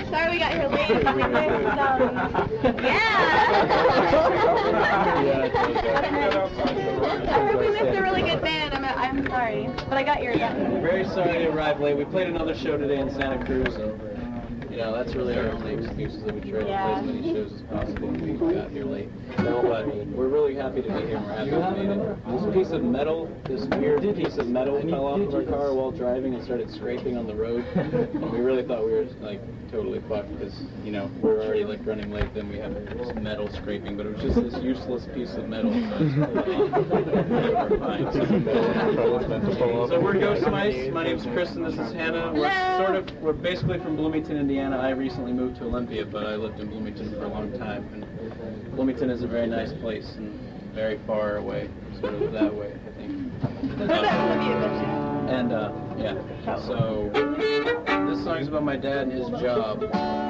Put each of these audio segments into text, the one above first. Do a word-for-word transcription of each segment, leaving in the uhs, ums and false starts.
Sorry we got here late. There's, um, yeah. I heard we missed a really good band. I'm, I'm sorry, but I got your. Very sorry to arrive late. We played another show today in Santa Cruz, and you know that's really our only excuse is that we tried Yeah. to play as many shows as possible, and we got here late. But we're really happy to be here. And we're happy to be here. This piece of metal, this weird piece of metal, fell off of our car while driving and started scraping on the road. And we really thought we were like totally fucked because you know we're already like running late. Then we have this metal scraping, but it was just this useless piece of metal. So we're Ghost Mice. My name's Chris and this is Hannah. We're sort of, we're basically from Bloomington, Indiana. I recently moved to Olympia, but I lived in Bloomington for a long time. And Bloomington is a very nice place and very far away, sort of that way, I think. And uh, yeah, so this song's about my dad and his job.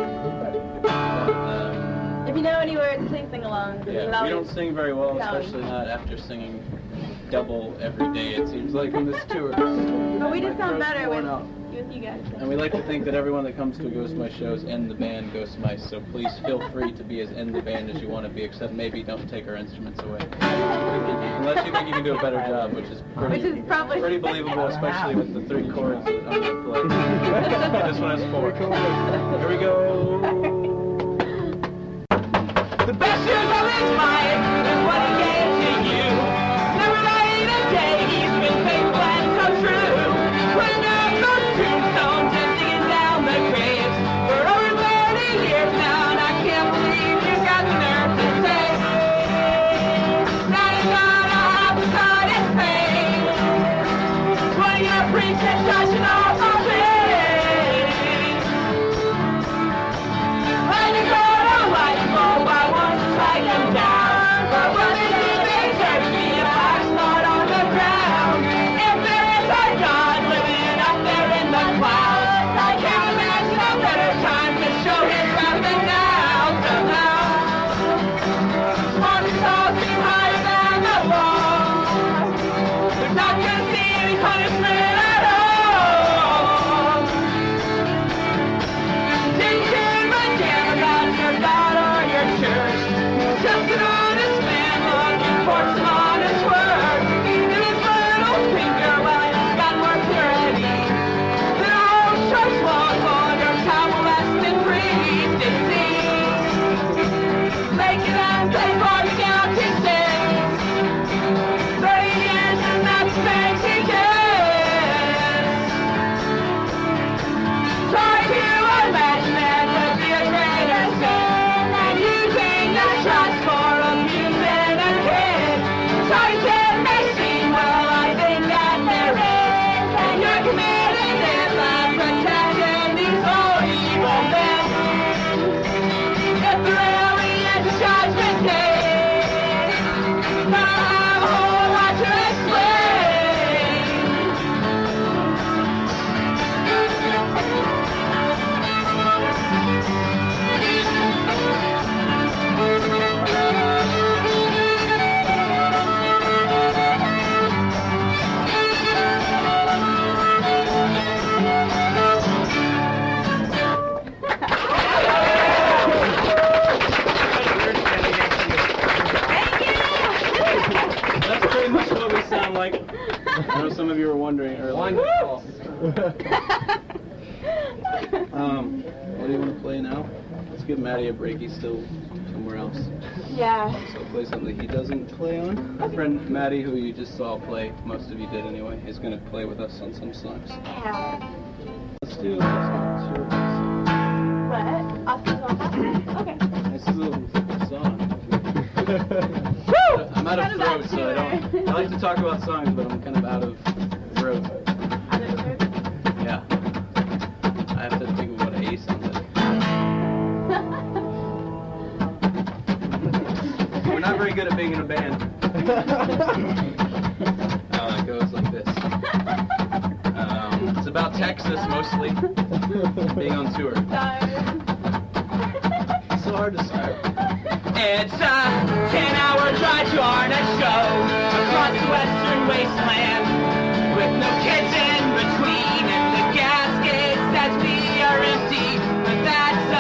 Um, If you know any words, please sing along. yeah, we don't sing very well, especially not after singing double every day, it seems like, on this tour. But we just sound better with, with you guys. And we like to think that everyone that comes to Ghost Mice shows end the band Ghost Mice, so please feel free to be as end the band as you want to be, except maybe don't take our instruments away. Unless you think you can do a better job, which is pretty, Which is probably pretty believable, especially with the three chords that I'm going to play. This one has four. Here we go. The best years of his life is what he gave to you. Never made a day he's been faithful and come true. Putting up those tombstones and digging down the graves for over thirty years now, and I can't believe you got the nerve to say that he's gonna have to cut his face. Putting your pretense, touching off our face. When you go to life, oh, I want to strike him down. But what did he deserve to be a black spot on the ground? If there is a God living up there in the clouds, I can't imagine a better time to show his wrath than now. Somehow, smart stars seem higher than the wall. They're not gonna see any punishment at all. Didn't give a damn about your God or your church. Just an honest man looking for some honest work. In his little finger, well, he's got more purity than a whole church long under child molested priest. It seems making them pay for the county sins. Thirty years and that's thanks he gets. Try to imagine that to be a greater sin than using the trust for amusing a kid. Try to may seem, well, I think that there is, and you're committing it by protecting these old evil men. If there really is a judgment day, I have a whole lot to explain. That's pretty much what we sound like. I know some of you were wondering earlier. Um, what do you want to play now? Let's give Matty a break. He's still somewhere else. Yeah. So play something he doesn't play on. Our friend Matty, who you just saw play, most of you did anyway, is going to play with us on some songs. Yeah. Let's do this. What? Oscar's on. Okay. Nice little song. Woo! I'm out of Kind of throat, out so I don't. I like to talk about songs, but I'm kind of out of throat. Out of throat? Yeah. I have to think of what A sounds like. We're not very good at being in a band. Uh, it goes like this. Um, it's about Texas mostly, being on tour. It's so hard to start. It's a ten-hour drive to Arnett Show across the western wasteland with no kids in between, and the gas gauge says we are empty, but that's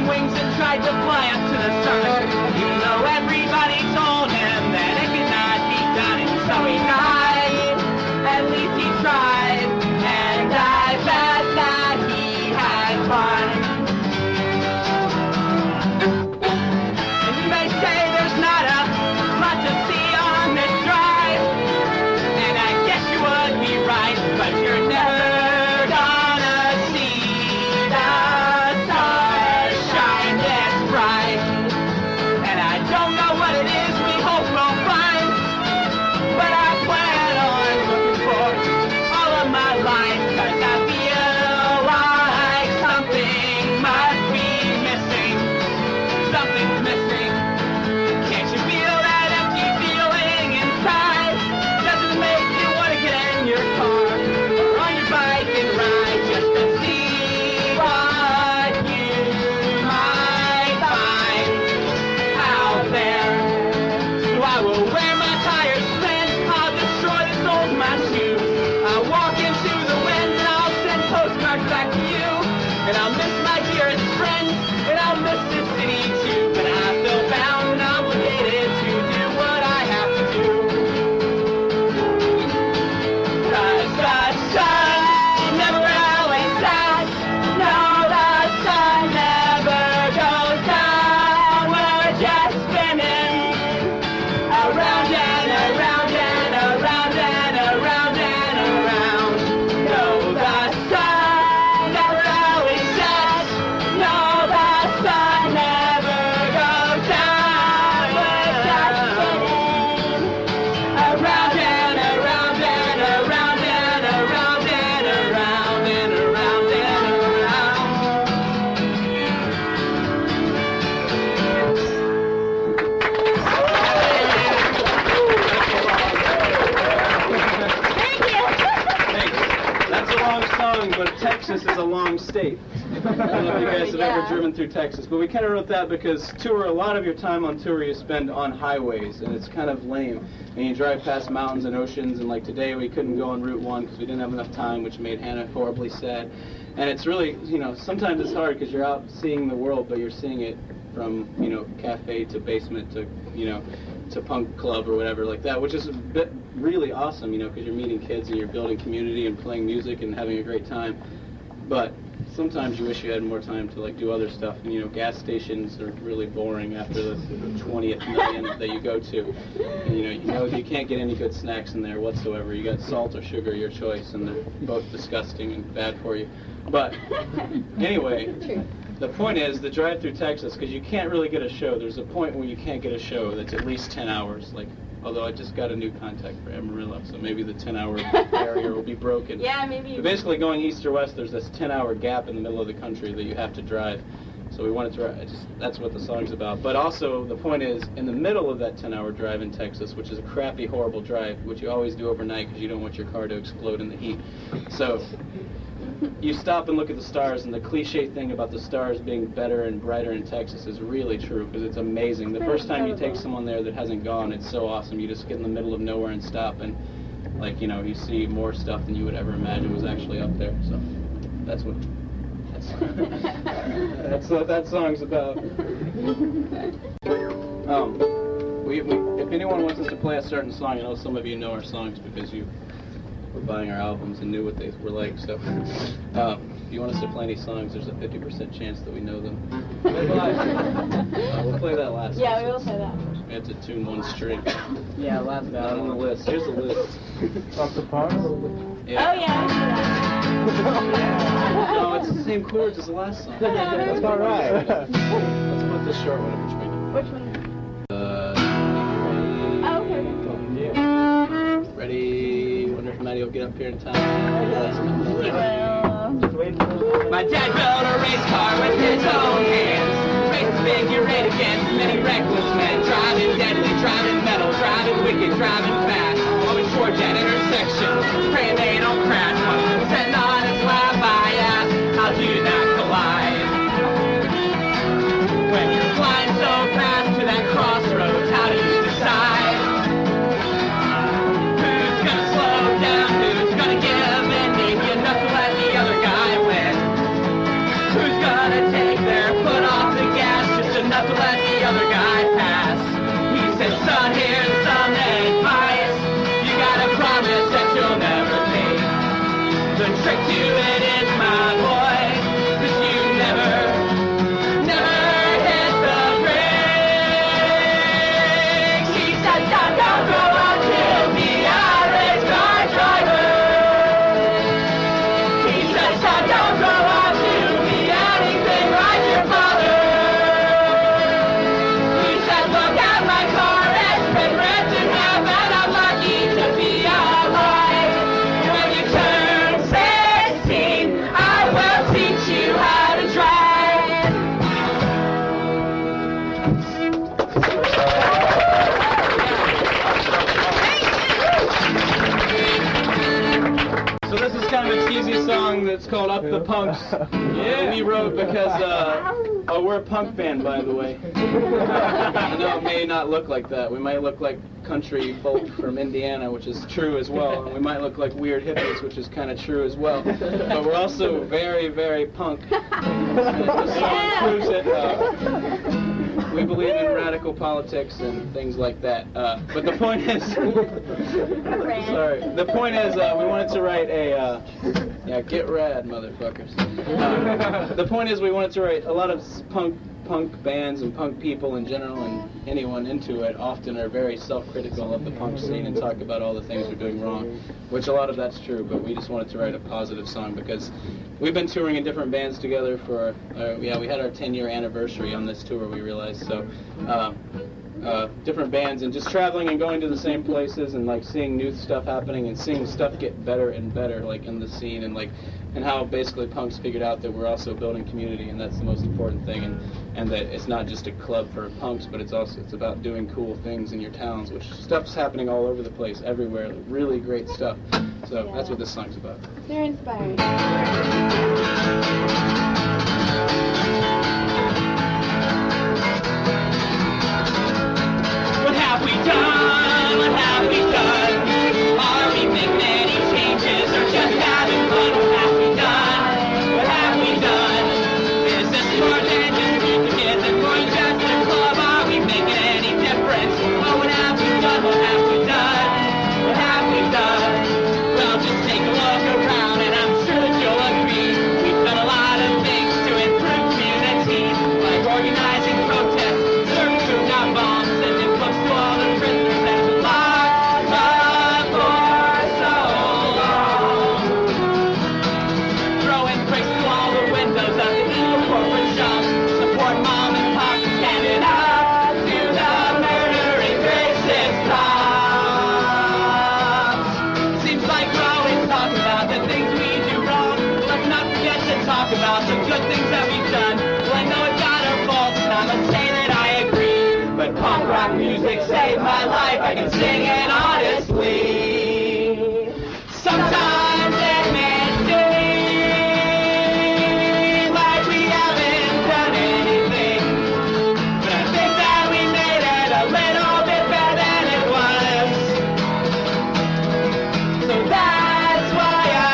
wings and tried to fly up to the sun, even though everybody told him that it could not be done. And so he died, at least he tried, and I bet that he had fun. And you may say there's not a lot to see on this drive, and I guess you would be right, but you're never Texas is a long state. I don't know if you guys have Yeah. ever driven through Texas, but we kind of wrote that because tour, a lot of your time on tour you spend on highways, and it's kind of lame. And you drive past mountains and oceans, and like today we couldn't go on Route one because we didn't have enough time, which made Hannah horribly sad. And it's really, you know, sometimes it's hard because you're out seeing the world, but you're seeing it from, you know, cafe to basement to, you know, to punk club or whatever like that, which is a bit really awesome, you know, because you're meeting kids and you're building community and playing music and having a great time. But sometimes you wish you had more time to like do other stuff, and you know, gas stations are really boring after the twentieth million that you go to. And, you know, you know you can't get any good snacks in there whatsoever. You got salt or sugar, your choice, and they're both disgusting and bad for you. But anyway, the point is the drive through Texas, because you can't really get a show. There's a point where you can't get a show that's at least ten hours. Like, although I just got a new contact for Amarillo, so maybe the ten-hour barrier will be broken. Yeah, maybe. But basically, going east or west, there's this ten-hour gap in the middle of the country that you have to drive. So we wanted to. I just that's what the song's about. But also, the point is, in the middle of that ten-hour drive in Texas, which is a crappy, horrible drive, which you always do overnight because you don't want your car to explode in the heat. So you stop and look at the stars, and the cliche thing about the stars being better and brighter in Texas is really true, because it's amazing. The first time you take someone there that hasn't gone, it's so awesome. You just get in the middle of nowhere and stop, and like, you know, you see more stuff than you would ever imagine was actually up there. So that's what that's, that's what that song's about. Um, we, we, if anyone wants us to play a certain song, I know some of you know our songs because you were buying our albums and knew what they were like, so um, if you want us to play any songs, there's a fifty percent chance that we know them. uh, we'll play that last Yeah, one. we will play that. We have to tune one string. Yeah, last Not on the list. Here's the list. Off the parts? Yeah. Oh, yeah. No, it's the same chords as the last song. That's not right. Let's put this short one in between. Which one? Uh, Oh, okay. ready? Ready? Wonder if Maddie will get up here in time. Ready? My dad built a race car with his own hands. Raced figure eight against many reckless men. Driving deadly, driving metal, driving wicked, driving fast. Always towards that intersection, praying they don't crash. Once I'm sitting on his lap, I ask, how do you not collide? When you're flying so fast to that crossroads, how do you decide? Who's gonna slow down? Who's gonna give in? Maybe enough to let the other guy win. Who's gonna take their foot off the have to let the other guy pass. He said, son, here's some advice. You gotta promise that you'll never pay. The trick to it is, my boy, that you never, never hit the brakes. He said, don't, don't go out to be a race car driver. He said, son, don't go out to be anything like your father. He said, look at my car, it's been ripped in half, and I'm lucky to be alive. When you turn sixteen, I will teach you how to drive. So this is kind of a cheesy song that's called Up the Punks. Yeah. We wrote because, uh, oh, we're a punk band, by the way. I know it may not look like that. We might look like country folk from Indiana, which is true as well. And we might look like weird hippies, which is kind of true as well. But we're also very, very punk. And this song proves it. Uh, we believe in radical politics and things like that. Uh, but the point is, sorry. The point is, uh, we wanted to write a, uh, yeah, get rad, motherfuckers. Uh, the point is, we wanted to write a lot of punk, punk bands and punk people in general, and anyone into it often are very self-critical of the punk scene and talk about all the things we're doing wrong, which a lot of that's true. But we just wanted to write a positive song because we've been touring in different bands together for, uh, yeah, we had our ten-year anniversary on this tour, we realized, so, uh, uh, different bands, and just traveling and going to the same places and, like, seeing new stuff happening and seeing stuff get better and better, like, in the scene, and, like, and how basically punks figured out that we're also building community, and that's the most important thing, and, and that it's not just a club for punks, but it's also, it's about doing cool things in your towns, which stuff's happening all over the place, everywhere, really great stuff. So Yeah. that's what this song's about. They're inspiring. What have we done? What have we done? Are we making any changes or just having fun? What have we done? What have we done? Is this more than just meet the kids and more than just a club? Are we making any difference? Oh, what have we done? What have we done? What have we done? Well, just take a look around and I'm sure that you'll agree. We've done a lot of things to improve community, like organizing protests, serving food, not bombs, sending books to all the prisoners that have been locked up for so long. Throwing bricks to all the windows of the evil corporate shops, support mom and pop, standing up to the murdering racist cops. Seems like we're always talking about the things we do wrong. Let's not forget to talk about the good things that we've done. Well, I know it's got our faults, and I must say that I agree. But punk rock music saved my life, I can sing it honestly. Sometimes it may seem like we haven't done anything, but I think that we made it a little bit better than it was. So that's why I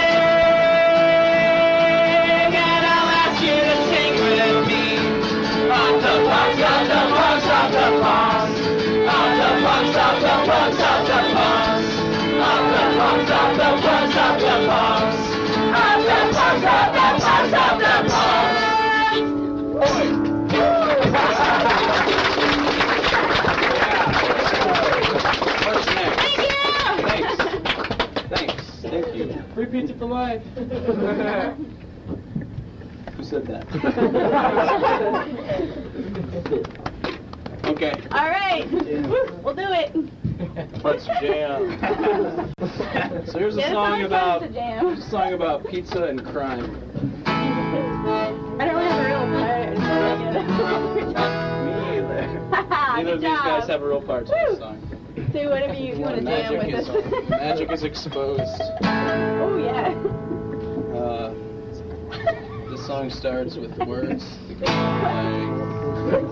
sing, and I'll ask you to sing with me. Of the punks, of the punks, of the punks. Of the punks, of the punks, of the punks. Of the punks, of the punks, of the punks. Of the punks, of the punks, of the punks. What's next? Thank you! Thanks. Thanks. Thank you. Free pizza for life. Who said that? Okay, All right. We'll do it. let's jam. So here's a Get us song on about to jam. here's a song about pizza and crime. I don't really have a real part. Me either. Haha, Neither of good these guys job. have a real part to Woo. this song. Do whatever you, you want to jam Magic with is us. magic is exposed. Oh yeah. Uh, the song starts with the words like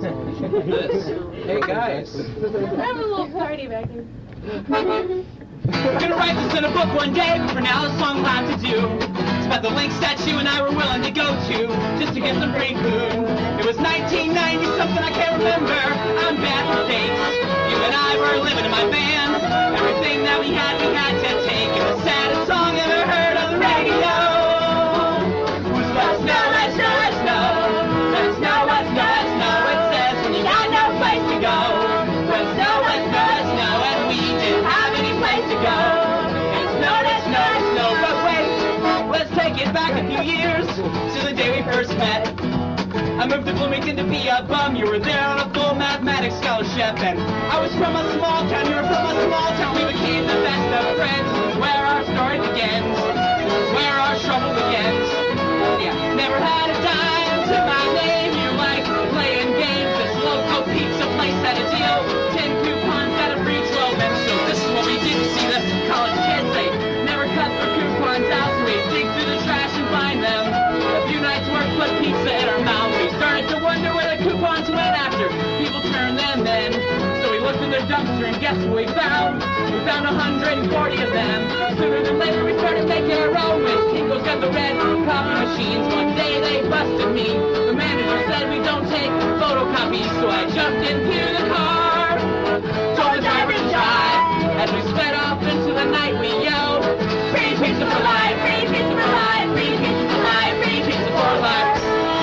this. Hey guys. I have a little party back here. Gonna write this in a book one day, but for now the song will have to do. It's about the links that you and I were willing to go to, just to get some free food. It was nineteen ninety something, I can't remember. I'm bad with dates. You and I were living in my van. Everything that we had, we had to take. It was the saddest song ever heard on the radio. Was Let's Know, Let's Know, Let's Know. Let's know, let's know, let's know. It says when you got no place to go. Let's know, let's know, let's know. And we didn't have any place to go. It's no, let's know, let's know. But wait, let's take it back a few years to the day we first met. I moved to Bloomington to be a bum. You were there on a full mathematics scholarship. And I was from a small town, you were from a small town. We became the best of friends. This is where our story begins. This is where our trouble begins. Yeah, never had a dime to my name. You like playing games. This local pizza place had a deal. Ten coupons at a free twelve. And so this is what we did. You see, the college kids, they never cut their coupons out. So we dig through the trash and find them. A few nights work put pizza in our mouth. We started to wonder where the coupons went after people turned them in. So we looked in the dumpster and guess what we found? We found one hundred forty of them. Sooner than later we started making our own with Kinko's got the red copy machines. One day they busted me. The manager said we don't take photocopies. So I jumped into the car, told the driver to drive. As we sped off into the night we yelled, free pizza for life, free pizza for life, free pizza for life, free pizza for life.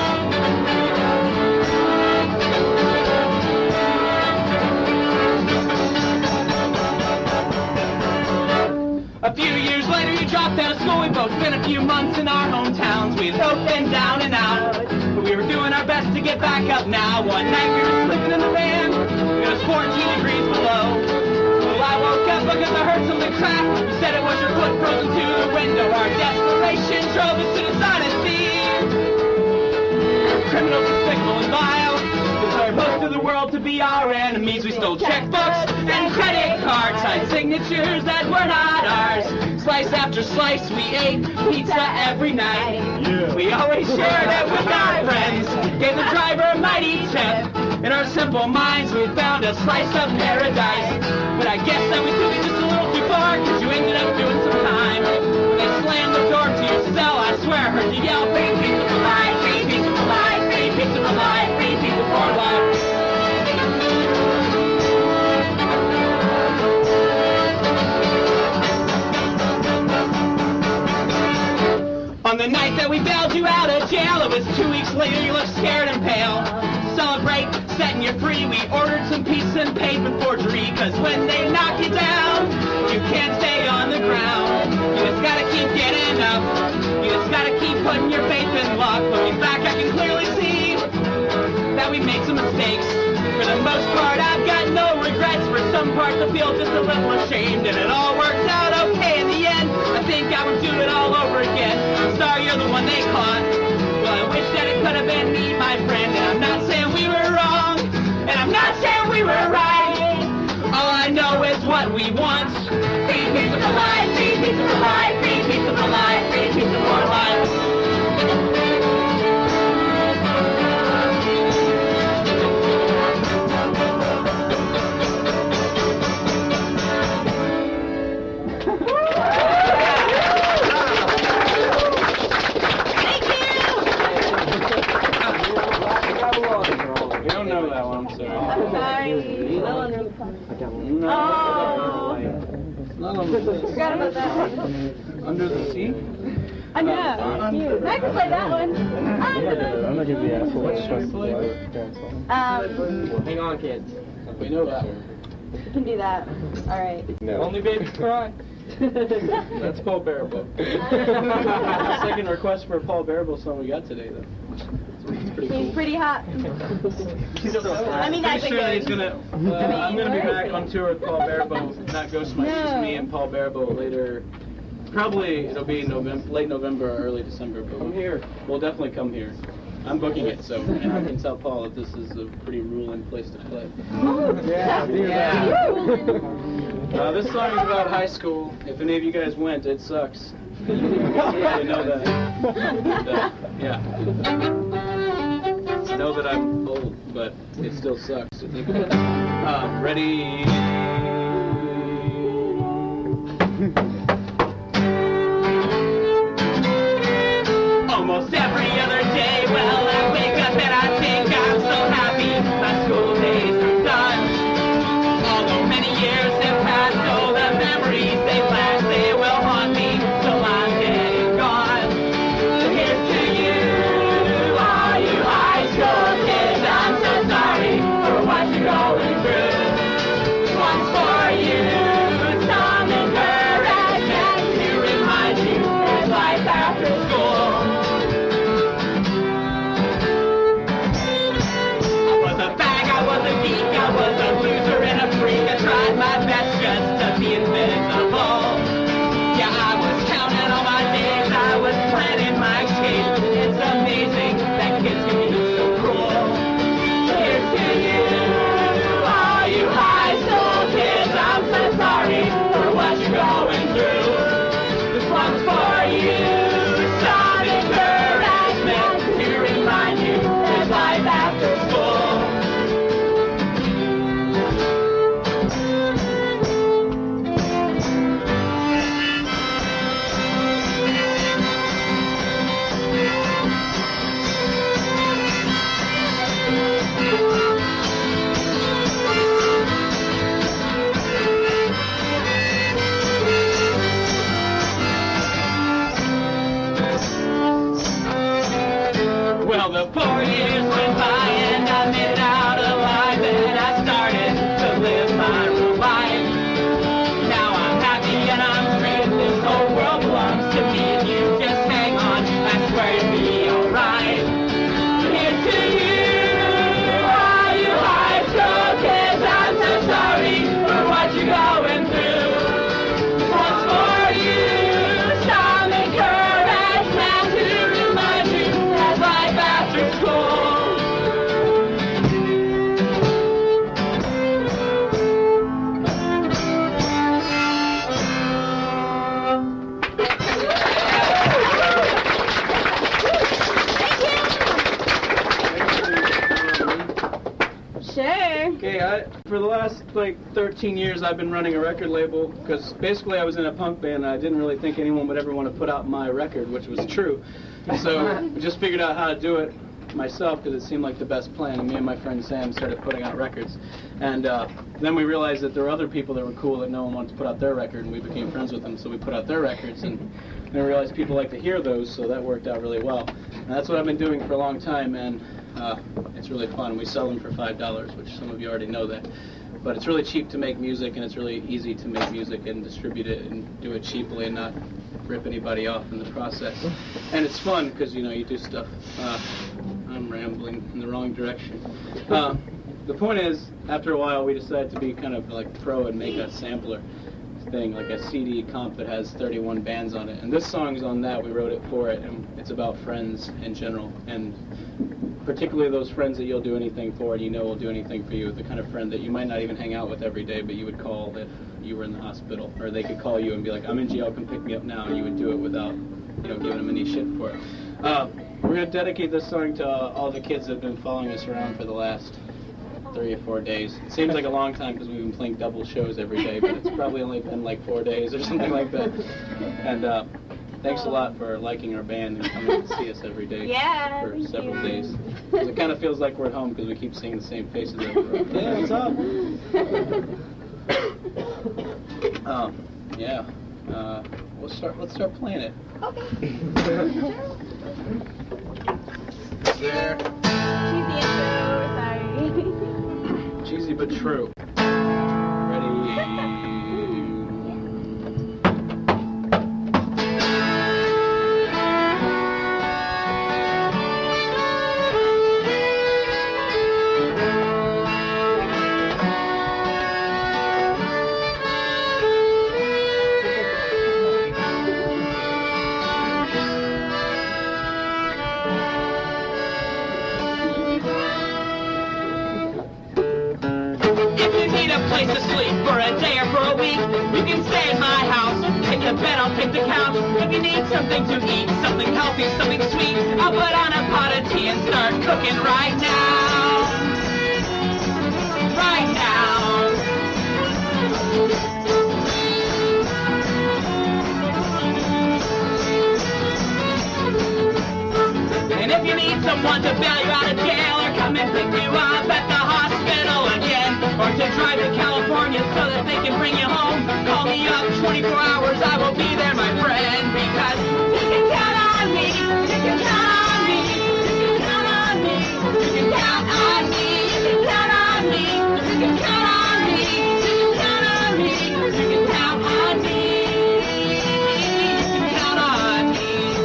A few years later, you dropped out of school. We both spent a few months in our hometowns. We'd both been down and out, but we were doing our best to get back up now. One night we were sleeping in the van. It was fourteen degrees below. Well, I woke up because I heard something crack. You said it was your foot frozen to the window. Our desperation drove us to dishonesty. Criminals are fickle and vile. Declared most of the world to be our enemies. We stole checkbooks and credit cards, signed signatures that were not ours. Slice after slice, we ate pizza every night. Yeah. We always shared it with our friends. Gave the driver a mighty tip. In our simple minds, we found a slice of paradise. But I guess that we took it just a little too far, cause you ended up doing some time. When they slammed the door to your cell, I swear I heard you yell, free pizza for life, free pizza for life, free pizza for life, free pizza for life. On the night that we bailed you out of jail, it was two weeks later, you looked scared and pale. To celebrate setting you free, we ordered some pizza and paid for forgery, cause when they knock you down, you can't stay on the ground. You just gotta keep getting up, you just gotta keep putting your faith in luck. Looking back, I can clearly see that we made some mistakes. For the most part, I've got no regrets. For some parts, I feel just a little ashamed, and it all worked out okay in the end. I think I would do it all over again. I'm sorry you're the one they caught. Well, I wish that it could have been me, my friend. And I'm not saying we were wrong, and I'm not saying we were right. All I know is what we want. Free pizza for life, free pizza for life, free pizza for life, free pizza for life. No. Oh. It's not on the list. Forgot about that one. Under the Sea? I know. I can play that one. Under the I'm not gonna be asked what What should we play? Um, Hang on, kids. We know that one. you can do that. All right. No. Only babies cry. That's Paul Bearable. Second request for a Paul Bearable song we got today, though. It's pretty He's cool. pretty hot. He's so I mean, that's pretty a sure good. he's gonna. Uh, I'm gonna be back on tour with Paul Bearable, not Ghost Mice, just No. me and Paul Bearable later. Probably it'll be November, late November or early December. But Come here. We'll definitely come here. I'm booking it, so and I can tell Paul that this is a pretty ruling place to play. Yeah, Yeah. Uh, this song is about high school. If any of you guys went, it sucks. You know that. that yeah. I know that I'm old, but it still sucks to think about it. Um, ready? Well, the four years went by and I made it out alive, and I started to live my real life. Now I'm happy and I'm free. This whole world belongs to me, and you just hang on. I swear you'll be alright. Here's to you, all you high school kids. I'm so sorry for what you're going through. What's for you? Some encouragement to remind you that life after school. Sure. Okay, I, for the last like thirteen years, I've been running a record label because basically I was in a punk band and I didn't really think anyone would ever want to put out my record, which was true. So I just figured out how to do it myself because it seemed like the best plan. And me and my friend Sam started putting out records. And uh, then we realized that there were other people that were cool that no one wanted to put out their record, and we became friends with them, so we put out their records. And then we realized people like to hear those, so that worked out really well. And that's what I've been doing for a long time, and uh, it's really fun. We sell them for five dollars, which some of you already know that. But it's really cheap to make music, and it's really easy to make music and distribute it and do it cheaply and not rip anybody off in the process. And it's fun because, you know, you do stuff. Uh, I'm rambling in the wrong direction. Uh, the point is, after a while, we decided to be kind of like pro and make a sampler thing, like a C D comp that has thirty-one bands on it. And this song's on that. We wrote it for it, and it's about friends in general, and particularly those friends that you'll do anything for and you know will do anything for you, the kind of friend that you might not even hang out with every day, but you would call if you were in the hospital, or they could call you and be like, I'm in jail, come pick me up now, and you would do it without, you know, giving them any shit for it. Uh, we're going to dedicate this song to uh, all the kids that have been following us around for the last three or four days. It seems like a long time because we've been playing double shows every day, but it's probably only been like four days or something like that. And uh, thanks a lot for liking our band and coming to see us every day Yeah, for thank several you. days. 'Cause it kind of feels like we're at home because we keep seeing the same faces everywhere. Yeah, what's up? Um, yeah. Uh, we'll start. Let's start playing it. There. Cheesy intro, sorry. Cheesy but true. Ready? Place to sleep for a day or for a week. You can stay at my house. Pick the bed, I'll pick the couch. If you need something to eat, something healthy, something sweet, I'll put on a pot of tea and start cooking right now. Right now. And if you need someone to bail you out of jail or come and pick you up at the hospital again, or to drive to California so that they can bring you home, call me up twenty-four hours, I will be there, my friend, because you can count on me, you can count on me, you can count on me, you can count on me, you can count on me, you can count on me, you can count on me, you can count on me, you can count on me.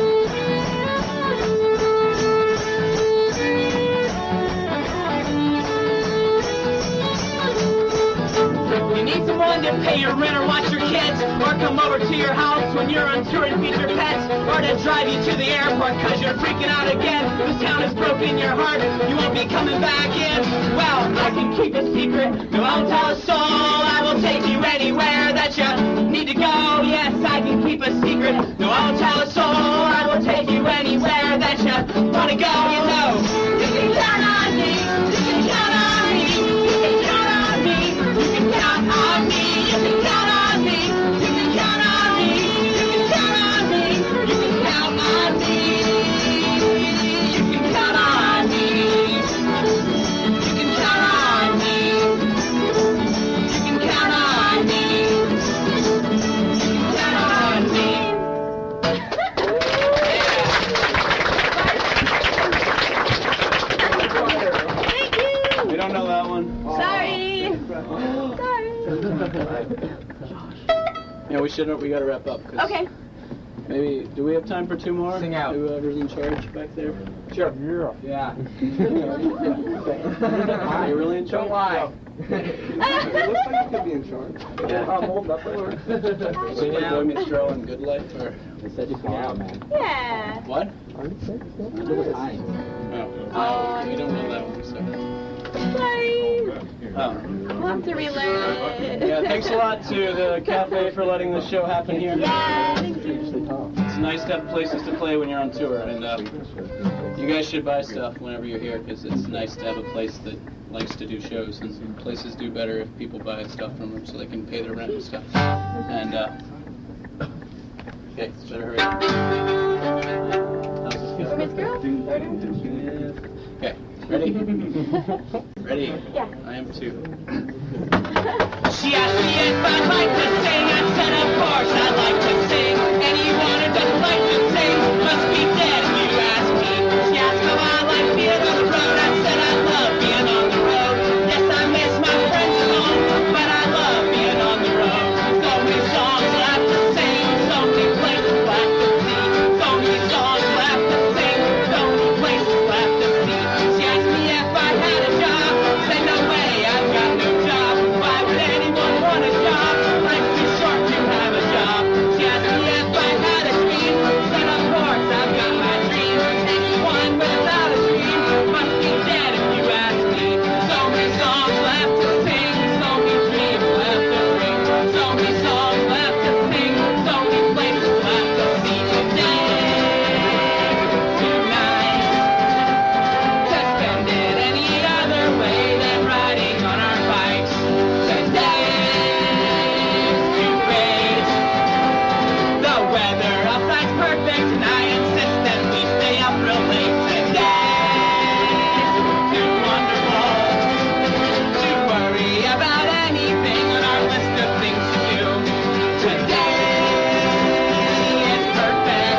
You need someone to pay your rent or watch your kids, or come over to your house when you're on tour and feed your pets, or to drive you to the airport cause you're freaking out again. This town has broken your heart, you won't be coming back in. Well, I can keep a secret, no, I won't tell a soul. I will take you anywhere that you need to go. Yes, I can keep a secret, no, I won't tell a soul. I will take you anywhere that you want to go. You know, you can count on me, you can count on me, you can count on me, you can count on me, you can count on me, you can count on me, you can count on me, you can count on me, you can count on me, you can count on me, you can count on me, you can count on me. Yeah, we should. We gotta wrap up. 'Cause Okay. Maybe. Do we have time for two more? Sing out. Whoever's in charge back there. Sure. Yeah. Yeah. Are you really in charge? Don't lie. It looks like you could be in charge. Yeah. I'm holding up for it. Sing Like out. Boy Meets Girl and Good Life, or They said you sing out, man. Yeah. what? Oh. Oh, we don't know that one. So. Sorry. Oh. We'll have to relearn it. Yeah. Thanks a lot to the cafe for letting the show happen here. Yeah, thank you. It's nice to have places to play when you're on tour, and uh, you guys should buy stuff whenever you're here, because it's nice to have a place that likes to do shows, and places do better if people buy stuff from them so they can pay their rent and stuff. And, uh, okay, better hurry up. Boy Meets Girl? Okay, ready? Ready? Yeah. I am too. She asked me if I'd like to sing. I said, of course I'd like to sing. Anyone who doesn't like to sing must be dead if you ask me. She asked how I like being on the road. I said I love being on the road. Yes, I miss my friends at home, but I love being on the road. So many songs left to sing, so many places left to see. So many songs left to sing, so many places left to see. She asked me if I had a job. I said no way, I've got no job. Why would anyone want a job? Life's too short to have a job. She asked me if I had a dream. I said of course I've got my dream. Anyone without a dream must be dead if you ask me. So many songs left to sing, so many dreams left to ring. So many songs left to sing, so many places left to see. Today, tonight, to spend it any other way than riding on our bikes. Today, to wait. The weather outside's perfect, and I insist that we stay up real late. Today, too wonderful to worry about anything on our list of things to do. Today is perfect.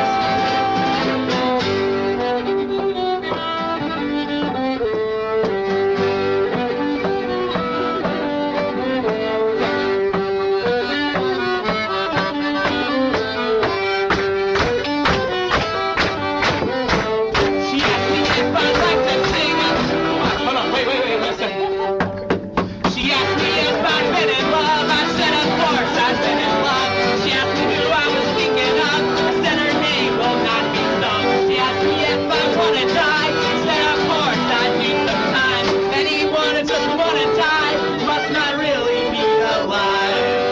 She asked me if I'd like to sing. Hold on, wait, wait, wait, wait a second. She asked me if I'd been in love. I said, of course I've been in love. She asked me who I was thinking of. I said her name will not be sung. She asked me if I want to die. I said, of course I'd need some time. Anyone who doesn't want to die must not really be alive.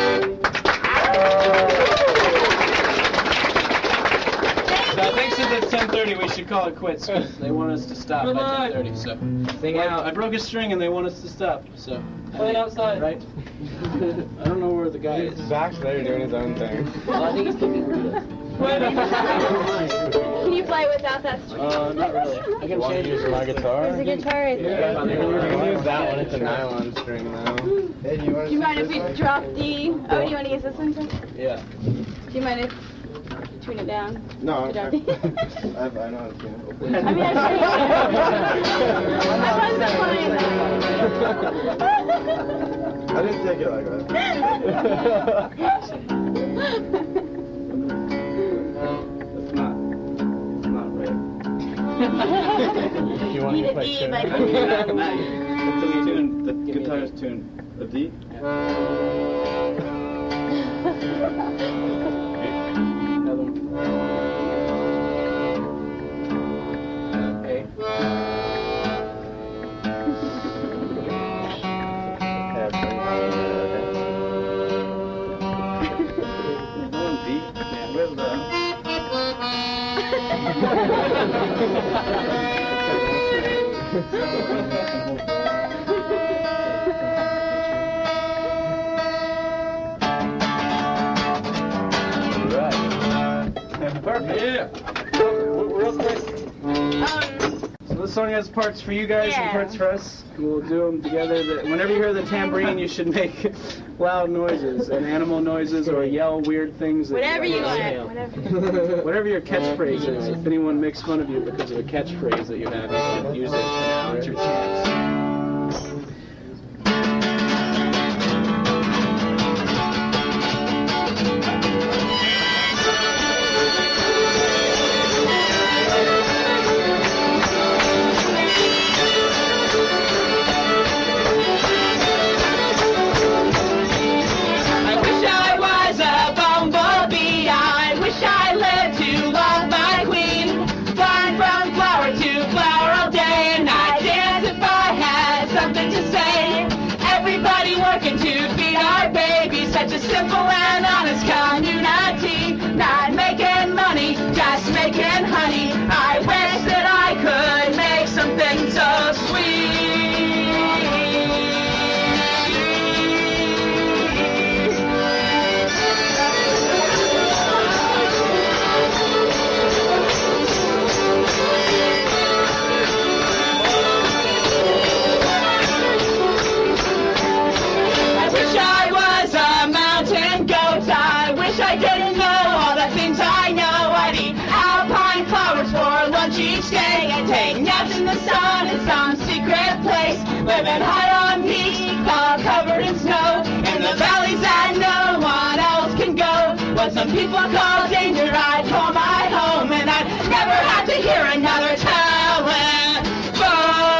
So I think since it's ten thirty, we should call it quits, because they want us to stop by ten thirty, so. Sing I out. broke a string and they want us to stop, so. Play it outside. Right? I don't know where the guy is. Zach's there doing his own thing. Well, I think he's keeping Rita's. Can you play without that string? Uh, not really. I can change it. my guitar? There's a guitar right there. Yeah, we're gonna use that one. It's a nylon string though. Hey, do you want Do you mind if we drop D? Oh, do you want to use this one? Too? Yeah. Do you mind if tune it down? No, To drop I, D? I, I know it's I mean, I wasn't playing that. I didn't take it like that. It's not. It's not right. You want Need me a to play D, tune? like- Not yet. It's a tune. The guitar's tuned. A D? Another one. Okay. One D. Yeah, where's the... Perfect. Yeah. Real quick. So this song has parts for you guys and Yeah. parts for us. We'll do them together. The- Whenever you hear the tambourine, you should make loud noises and animal noises or yell weird things. that Whatever you want. Whatever. Whatever your catchphrase is. If anyone makes fun of you because of a catchphrase that you have, you should use it. Now it's your chance. such a simple and honest community. Not making money, just making honey. I wish that I could make something so sweet. I didn't know all the things I know. I'd eat alpine flowers for lunch each day and take naps in the sun in some secret place, living high on peaks all covered in snow in the valleys that no one else can go. When some people call danger, I'd call my home, and I'd never have to hear another telephone.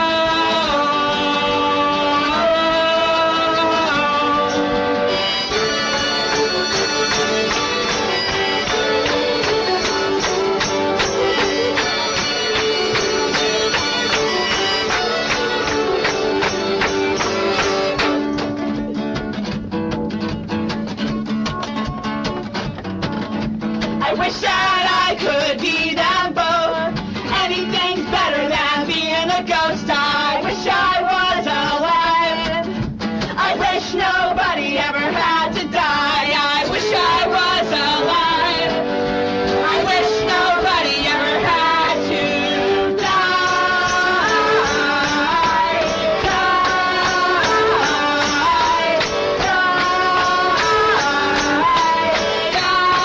I wish that I could be them both. Anything's better than being a ghost. I wish I was alive. I wish nobody ever had to die. I wish I was alive. I wish nobody ever had to die. Die. Die.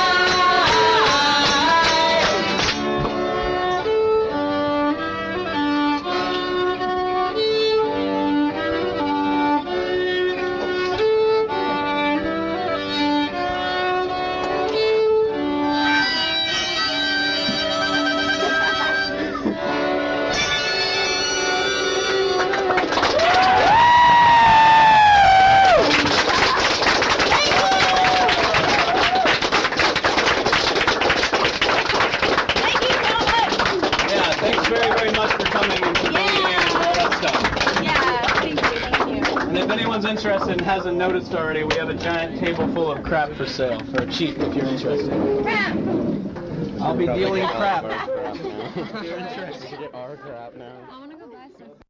Yeah, thanks very, very much for coming and for bringing in all that stuff. Yeah, thank you, thank you. And if anyone's interested and hasn't noticed already, we have a giant table full of crap for sale, for cheap if you're interested. Crap! I'll be Probably dealing get all crap. of our crap now. If you're interested. We get our crap now. I wanna